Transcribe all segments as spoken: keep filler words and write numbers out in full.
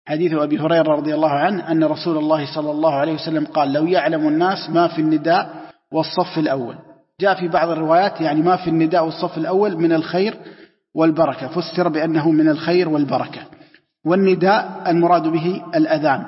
حديث أبي هريرة رضي الله عنه أن رسول الله صلى الله عليه وسلم قال لو يعلم الناس ما في النداء والصف الأول. جاء في بعض الروايات يعني ما في النداء والصف الأول من الخير والبركة، فسر بأنه من الخير والبركة. والنداء المراد به الأذان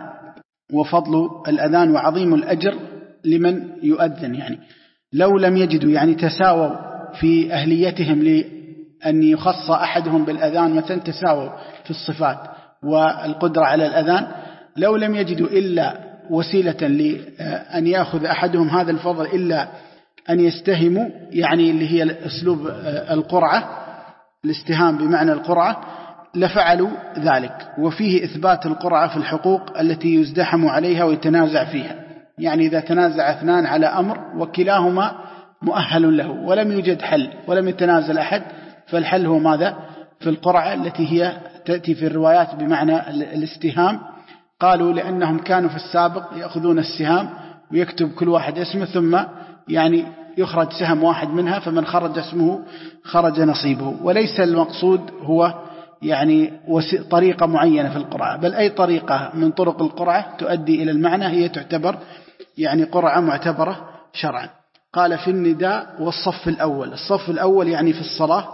وفضل الأذان وعظيم الأجر لمن يؤذن. يعني لو لم يجدوا يعني تساووا في أهليتهم لأن يخص أحدهم بالأذان، مثلا تساووا في الصفات والقدرة على الأذان، لو لم يجدوا إلا وسيلة لأن يأخذ أحدهم هذا الفضل إلا أن يستهموا، يعني اللي هي أسلوب القرعة، الاستهام بمعنى القرعة، لفعلوا ذلك. وفيه إثبات القرعة في الحقوق التي يزدحم عليها ويتنازع فيها. يعني إذا تنازع اثنان على أمر وكلاهما مؤهل له ولم يوجد حل ولم يتنازل أحد، فالحل هو ماذا؟ في القرعة التي هي تأتي في الروايات بمعنى الاستهام. قالوا لأنهم كانوا في السابق يأخذون السهام ويكتب كل واحد اسمه، ثم يعني يخرج سهم واحد منها، فمن خرج اسمه خرج نصيبه. وليس المقصود هو يعني طريقة معينة في القرعة، بل أي طريقة من طرق القرعة تؤدي إلى المعنى هي تعتبر يعني قرعة معتبرة شرعا. قال في النداء والصف الأول. الصف الأول يعني في الصلاة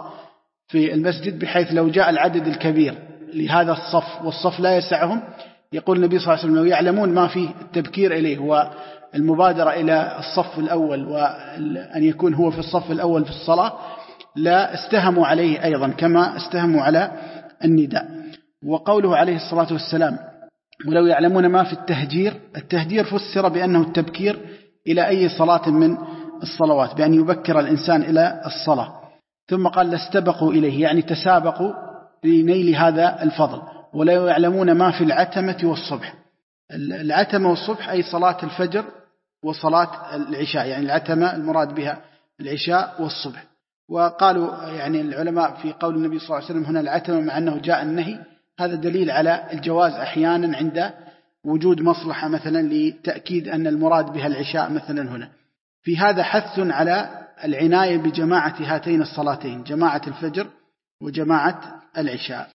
في المسجد، بحيث لو جاء العدد الكبير لهذا الصف والصف لا يسعهم، يقول النبي صلى الله عليه وسلم لو يعلمون ما فيه التبكير إليه والمبادرة إلى الصف الأول وأن يكون هو في الصف الأول في الصلاة، لا استهموا عليه أيضا كما استهموا على النداء. وقوله عليه الصلاة والسلام ولو يعلمون ما في التهجير، التهجير فسر بأنه التبكير إلى أي صلاة من الصلوات، بأن يبكر الإنسان إلى الصلاة. ثم قال لاستبقوا إليه، يعني تسابقوا لنيل هذا الفضل. ولو يعلمون ما في العتمة والصبح. العتمة والصبح أي صلاة الفجر وصلاة العشاء، يعني العتمة المراد بها العشاء والصبح. وقالوا يعني العلماء في قول النبي صلى الله عليه وسلم هنا العتمة مع أنه جاء النهي، هذا دليل على الجواز أحيانا عند وجود مصلحة، مثلا لتأكيد أن المراد بها العشاء مثلا. هنا في هذا حث على العناية بجماعة هاتين الصلاتين، جماعة الفجر وجماعة العشاء.